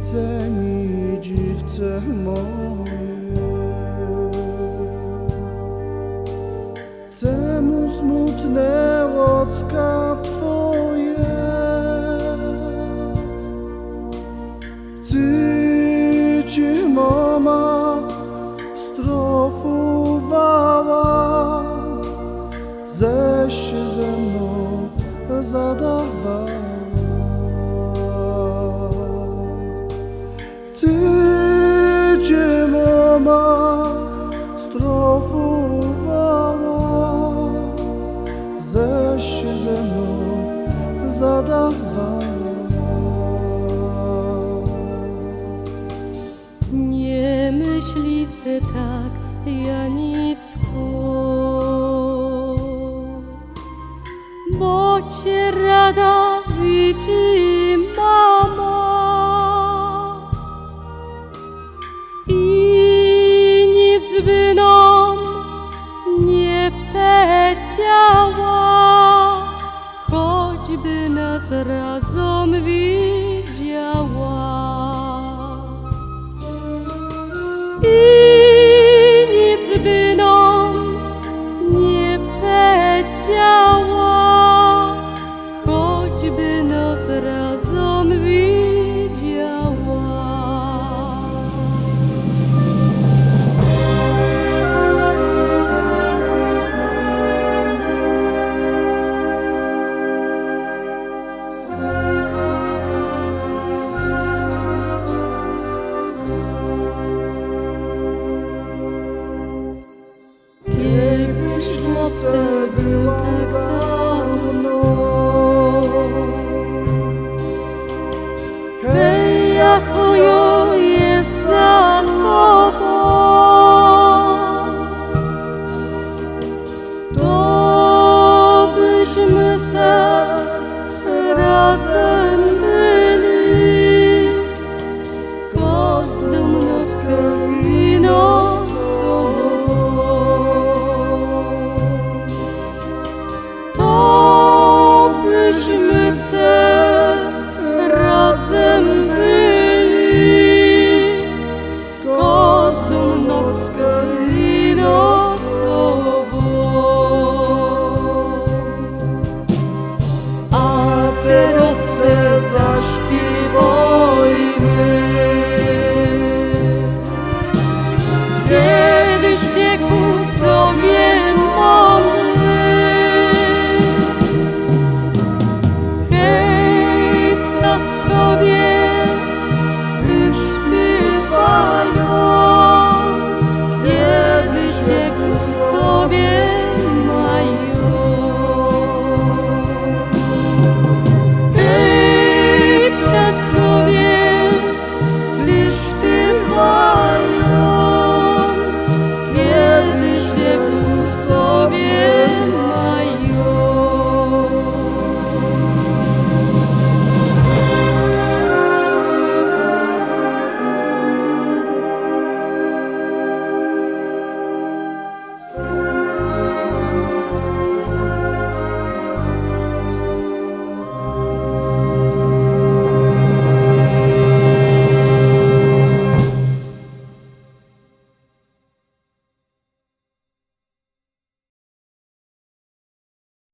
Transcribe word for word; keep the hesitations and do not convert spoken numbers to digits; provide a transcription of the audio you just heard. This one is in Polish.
widzę mi, dziwce moje. Czemu smutne łocka twoje? Ty ci mama strofowała, ześ się ze mną zadawała. Ty cię mama strofowała, ześ się ze mną zadawała. Nie myśli se tak, Janicko, bo cię rada widzi mama i nic by nam nie powiedziała, choćby nas razem widziała. I nic by nam nie powiedziała, choćby nas razem widziała. Kiedyś w nocy była za mną. Hej, jako ja